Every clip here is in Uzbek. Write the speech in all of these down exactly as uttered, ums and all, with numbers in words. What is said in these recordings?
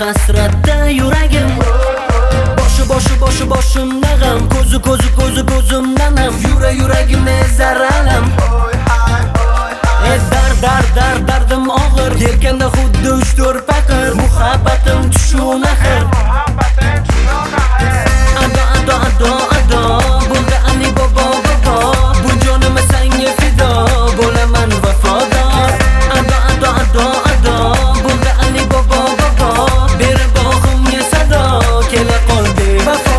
hasratda yuragim. Boshi boshi boshi boshimda g'am, ko'zi ko'zi ko'zi ko'zimdan ham yura yuragimni zaralam. E dar dar dar dardim og'ir, yelkanda xuddi uch to'rt paqir, muhabbatim tushun axir. Ado ado ado ado bo'ldi Ali bobo bobo, bu jonim senga fido, bo'laman vafodor. Ado ado ado ado bo'ldi Ali bobo bobo, berib boqimga sado, kela qol bevafo.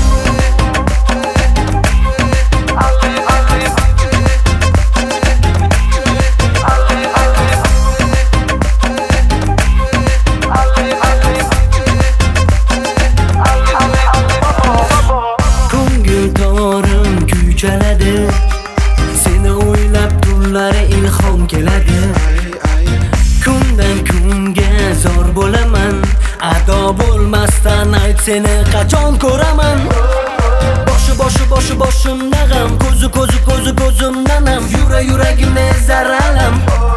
Seni o'ylab tunlari ilhom keladi. Kundan kunga zor bo'laman, ado bo'lmasdan ayt seni qachon ko'raman. Boshi boshi boshi boshimda g'am, ko'zi ko'zi ko'zi ko'zimdan ham yura yuragimni zaralam.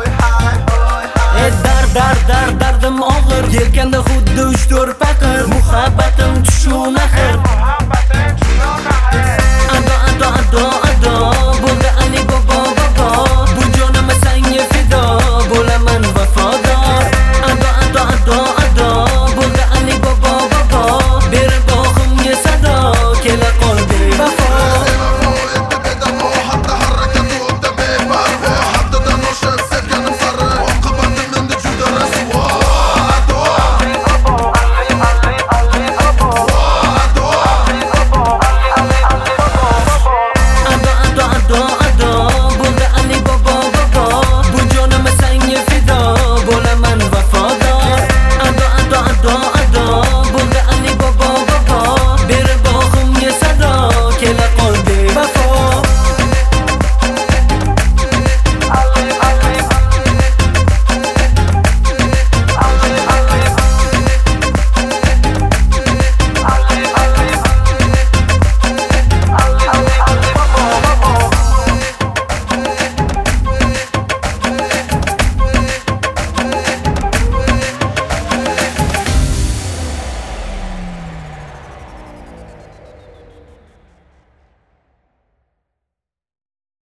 E dar dar dar dardim og'ir, yelkanda xuddi uch to'rt paqir, muhabbatim tushun axir.